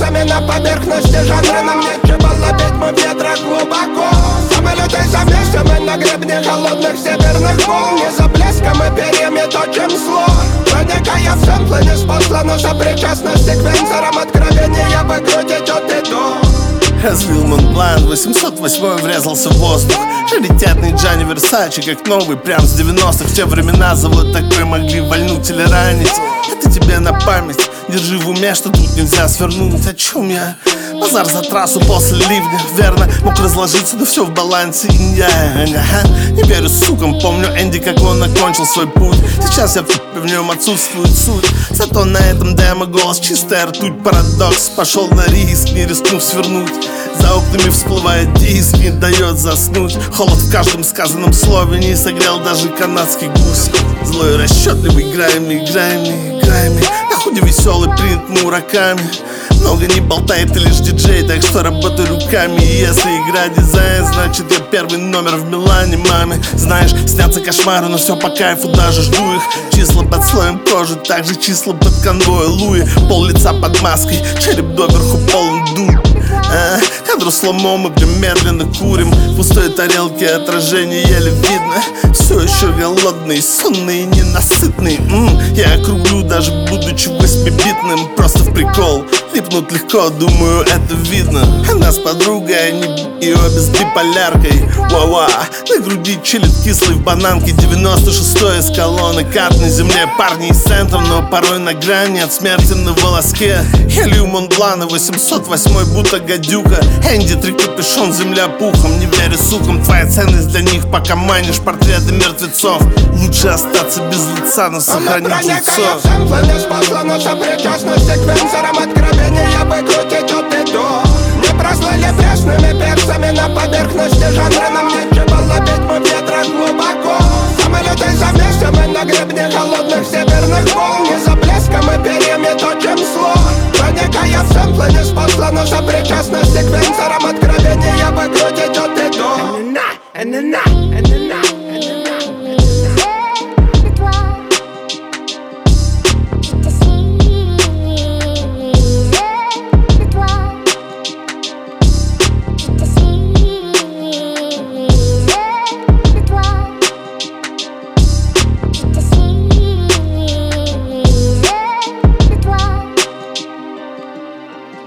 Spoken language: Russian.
перцами на поверхности жанра. Нам нечего ловить, мы в недрах глубоко. Самолеты за месяцем, мы на гребне холодных северных волн. Не за блеском и перьями точим слог. Проникая в сэмплы, не спосла, но сопричастность к секвенсорам откровения выкрутить от и до. Развил Монблан, 808 врезался в воздух. Раритетный Джанни Версачи, как новый, прям с 90-х. В те времена завод такой могли вальнуть или ранить. Это тебе на память, держи в уме, что тут нельзя свернуть. О чем я? Базар за трассу после ливня, верно, мог разложиться, но все в балансе. Не верю сукам, помню Энди, как он окончил свой путь. Сейчас я в нем отсутствует суть. Зато на этом демо голос чистая ртуть. Парадокс, пошел на риск, не рискнув свернуть. За окнами всплывает диск, не дает заснуть. Холод в каждом сказанном слове, не согрел даже канадский гусь. Злой и расчетливый, играем. На худе веселый принт Мураками. Много не болтает и лишь диджей, так что работай руками. И если игра дизайн, значит я первый номер в Милане, маме. Знаешь, снятся кошмары, но все по кайфу, даже жду их. Числа под слоем кожи, также числа под конвой Луи. Пол лица под маской, череп доверху полон дуль. Кадру сломом, мы прям медленно курим. В пустой тарелке отражение еле видно. Все еще голодный, сонный и ненасытный. Я округлю, даже будучи 8-битным. Просто в прикол, липнуть легко, думаю, это видно. Она с подругой, они и обе с биполяркой. Вау-ва, на груди чилит кислый в бананке. 96-й из колонны, карт на земле. Парни из центра, но порой на грани от смерти на волоске. Я лью Монблана, 808-й будто гадюка. Энди, 3 капюшон, земля пухом. Не верю сукам, твоя ценность для них, пока манишь портреты мертвецов. Лучше остаться без лица, но сохранить лицо. Не спосла, но сопричастность к секвенсорам откровения выкрутить от и до. Не прослыли пресными перцами на поверхности жанра. Нам нечего ловить, мы в недрах глубоко. Самолеты за месяцем, мы на гребне холодных северных волн. Не за блеском и перьями точим слог. Проникая в сэмплы, не спосла, но сопричастность к секвенсорам откровения выкрутить от и до.